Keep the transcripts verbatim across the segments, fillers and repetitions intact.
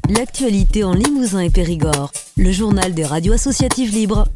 L'actualité en Limousin et Périgord. Le journal des radios associatives libres.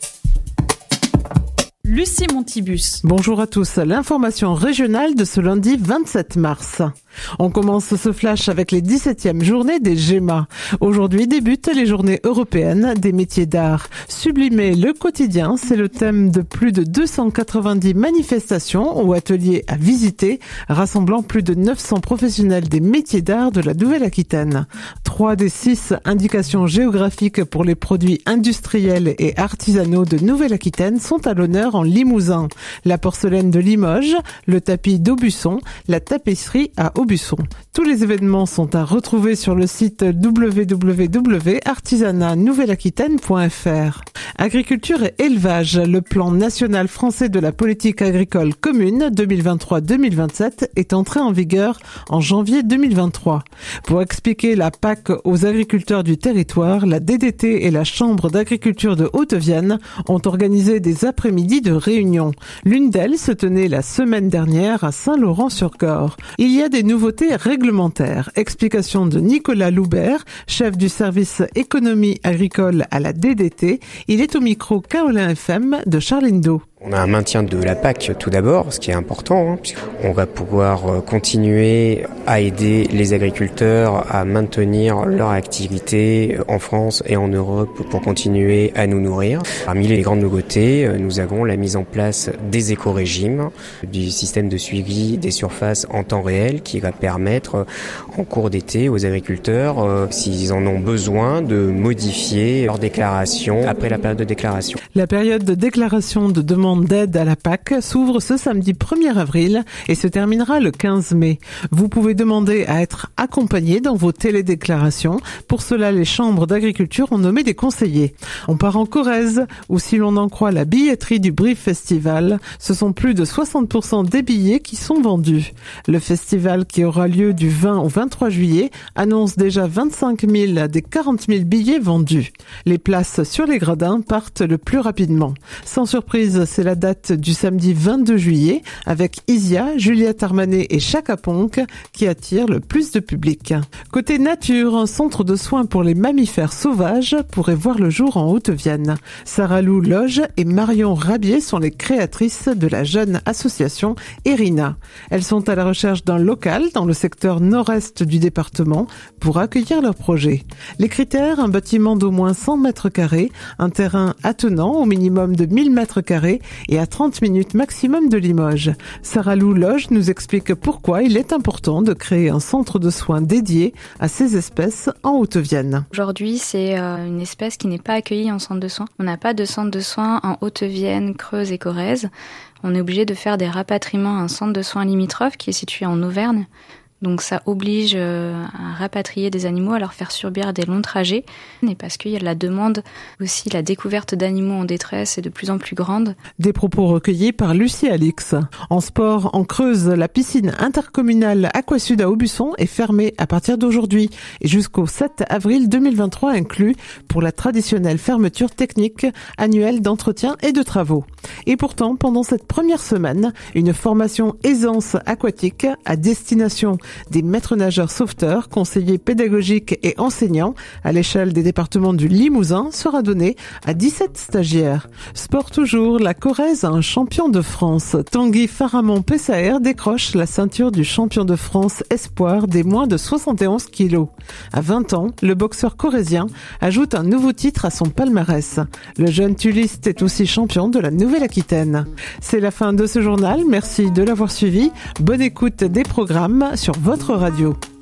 Lucie Montibus. Bonjour à tous. L'information régionale de ce lundi vingt-sept mars. On commence ce flash avec les dix-septièmes journées des GEMA. Aujourd'hui débutent les journées européennes des métiers d'art. Sublimer le quotidien, c'est le thème de plus de deux cent quatre-vingt-dix manifestations ou ateliers à visiter, rassemblant plus de neuf cents professionnels des métiers d'art de la Nouvelle-Aquitaine. Trois des six indications géographiques pour les produits industriels et artisanaux de Nouvelle-Aquitaine sont à l'honneur en Limousin. La porcelaine de Limoges, le tapis d'Aubusson, la tapisserie à Aubusson. Tous les événements sont à retrouver sur le site w w w point artisanat nouvelle aquitaine point f r. Agriculture et élevage, le plan national français de la politique agricole commune deux mille vingt-trois deux mille vingt-sept est entré en vigueur en janvier deux mille vingt-trois. Pour expliquer la P A C aux agriculteurs du territoire, la D D T et la Chambre d'agriculture de Haute-Vienne ont organisé des après-midi de réunions. L'une d'elles se tenait la semaine dernière à Saint-Laurent-sur-Gorre. Il y a des nouveautés réglementaires. Explication de Nicolas Loubert, chef du service économie agricole à la D D T. Il est au micro Kaolin F M de Charlindo. On a un maintien de la P A C tout d'abord, ce qui est important, hein, puisqu'on va pouvoir continuer à aider les agriculteurs à maintenir leur activité en France et en Europe pour continuer à nous nourrir. Parmi les grandes nouveautés, nous avons la mise en place des éco-régimes, du système de suivi des surfaces en temps réel qui va permettre en cours d'été aux agriculteurs, euh, s'ils en ont besoin, de modifier leur déclaration après la période de déclaration. La période de déclaration de demande d'aide à la P A C s'ouvre ce samedi premier avril et se terminera le quinze mai. Vous pouvez demander à être accompagné dans vos télédéclarations. Pour cela, les chambres d'agriculture ont nommé des conseillers. On part en Corrèze, où si l'on en croit la billetterie du Brief Festival, ce sont plus de soixante pour cent des billets qui sont vendus. Le festival, qui aura lieu du vingt au vingt-trois juillet, annonce déjà vingt-cinq mille des quarante mille billets vendus. Les places sur les gradins partent le plus rapidement. Sans surprise, c'est la date du samedi vingt-deux juillet avec Isia, Juliette Armanet et Chaka Ponk qui attire le plus de public. Côté nature, un centre de soins pour les mammifères sauvages pourrait voir le jour en Haute-Vienne. Sarah Lou Loge et Marion Rabier sont les créatrices de la jeune association Erina. Elles sont à la recherche d'un local dans le secteur nord-est du département pour accueillir leur projet. Les critères, un bâtiment d'au moins cent mètres carrés, un terrain attenant au minimum de mille mètres carrés et à trente minutes maximum de Limoges. Sarah Lou Loge nous explique pourquoi il est important de créer un centre de soins dédié à ces espèces en Haute-Vienne. Aujourd'hui, c'est une espèce qui n'est pas accueillie en centre de soins. On n'a pas de centre de soins en Haute-Vienne, Creuse et Corrèze. On est obligé de faire des rapatriements à un centre de soins limitrophe qui est situé en Auvergne. Donc ça oblige à rapatrier des animaux, à leur faire subir des longs trajets. Et parce qu'il y a de la demande aussi, la découverte d'animaux en détresse est de plus en plus grande. Des propos recueillis par Lucie Alix. En sport, en Creuse, la piscine intercommunale Aquasud à Aubusson est fermée à partir d'aujourd'hui et jusqu'au sept avril deux mille vingt-trois inclus pour la traditionnelle fermeture technique annuelle d'entretien et de travaux. Et pourtant, pendant cette première semaine, une formation aisance aquatique à destination des maîtres nageurs sauveteurs, conseillers pédagogiques et enseignants à l'échelle des départements du Limousin sera donnée à dix-sept stagiaires. Sport toujours, la Corrèze a un champion de France. Tanguy Faramond Pessaer décroche la ceinture du champion de France espoir des moins de soixante et onze kilos. À vingt ans, le boxeur corrézien ajoute un nouveau titre à son palmarès. Le jeune tuliste est aussi champion de la Nouvelle-Aquitaine. C'est la fin de ce journal. Merci de l'avoir suivi. Bonne écoute des programmes sur votre radio.